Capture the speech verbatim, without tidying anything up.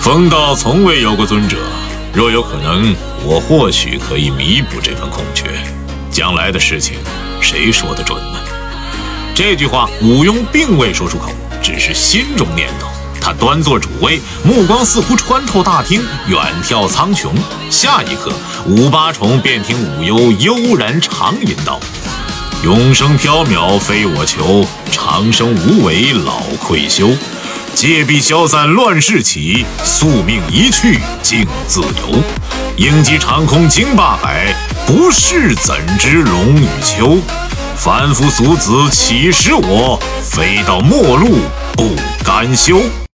冯道从未有过尊者，若有可能，我或许可以弥补这份空缺。将来的事情，谁说得准呢？这句话武庸并未说出口，只是心中念头。他端坐主位，目光似乎穿透大厅，远眺苍穹。下一刻，五八重便听武幽悠然长吟道：“永生缥缈非我求，长生无为老愧休。借臂消散乱世起，宿命一去竟自由。鹰击长空惊霸海，不是怎知龙与秋。凡夫俗子岂识我，非到末路不甘休。”